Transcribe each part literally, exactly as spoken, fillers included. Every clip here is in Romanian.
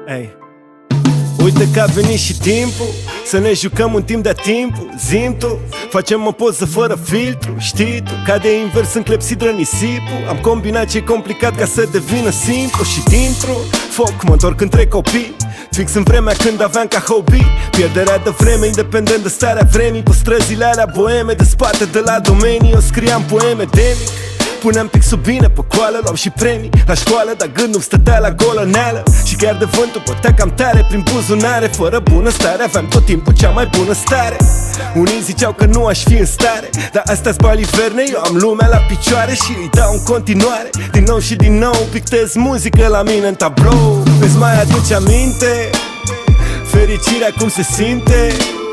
Ei. Uite că a venit și timpul să ne jucăm un timp de timpul. Zim tu, facem o poză fără filtru. Știi tu, cade invers în clepsidră nisipul. Am combinat ce-i complicat ca să devină simplu. Și dintr-un foc mă întorc între copii, fix în vremea când aveam ca hobby pierderea de vreme, independent de starea vremii. Pe străzile alea boeme, de spate de la domenii, eu scriam poeme de mic. Puneam pixul bine pe coală, luam și premii la școală, dar gândul stătea la golăneală. Și chiar de vântul bătea cam tare prin buzunare. Fără bună stare, aveam tot timpul cea mai bună stare. Unii ziceau că nu aș fi în stare, dar astea-s baliverne, eu am lumea la picioare și îi dau în continuare. Din nou și din nou pictez muzică la mine în tablou. Îți mai aduce aminte fericirea cum se simte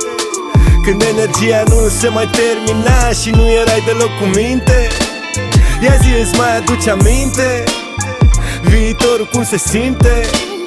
când energia nu se mai termina și nu erai deloc cu minte? Ia zi, îți mai aduce aminte viitorul cum se simte?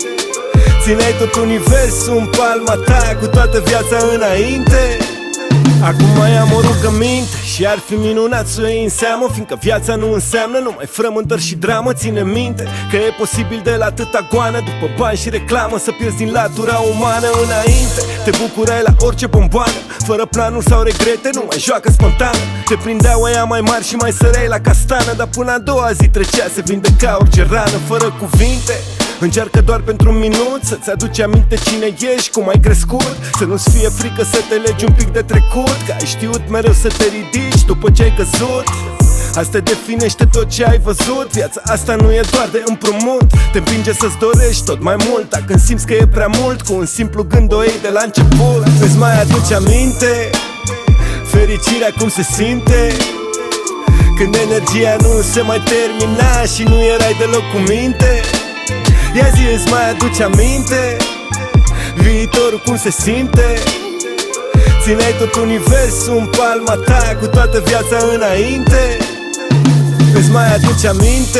Țineai tot universul în palma ta cu toată viața înainte. Acum mai am o rugăminte și ar fi minunat să o iei în seamă, fiindcă viața nu înseamnă numai frământări și dramă. Ține minte că e posibil de la atâta goană, după bani și reclamă, să pierzi din latura umană. Înainte te bucurai la orice bomboană, fără planuri sau regrete, nu mai joacă spontană. Te prindeau aia mai mari și mai săreai la castană, dar până a doua zi trecea, se vindeca orice rană. Fără cuvinte, încearcă doar pentru un minut să-ți aduci aminte cine ești, cum ai crescut. Să nu-ți fie frică să te legi un pic de trecut, că ai știut mereu să te ridici după ce ai căzut. Asta definește tot ce ai văzut. Viața asta nu e doar de împrumut, te împinge să-ți dorești tot mai mult. Dacă când simți că e prea mult, cu un simplu gând o iei de la început. Îți mai aduce aminte fericirea cum se simte când energia nu se mai termina și nu erai deloc cu minte? Ia zi, îți mai aduce aminte viitorul cum se simte? Țineai tot universul în palma ta cu toată viața înainte. Îți mai aduce aminte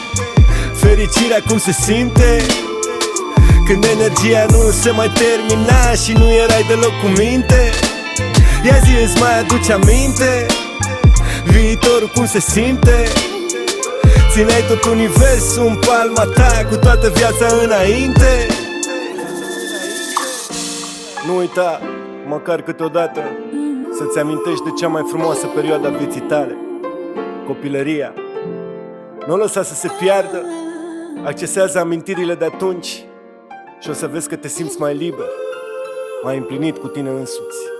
fericirea cum se simte când energia nu se mai termina și nu erai deloc cu minte? Ia zi, îți mai aduce aminte viitorul cum se simte? Țineai tot universul în palma ta cu toată viața înainte. Nu uita, măcar câteodată, să-ți amintești de cea mai frumoasă perioadă a vieții tale, copilăria. Nu o lăsa să se piardă, accesează amintirile de atunci și o să vezi că te simți mai liber, mai împlinit cu tine însuți.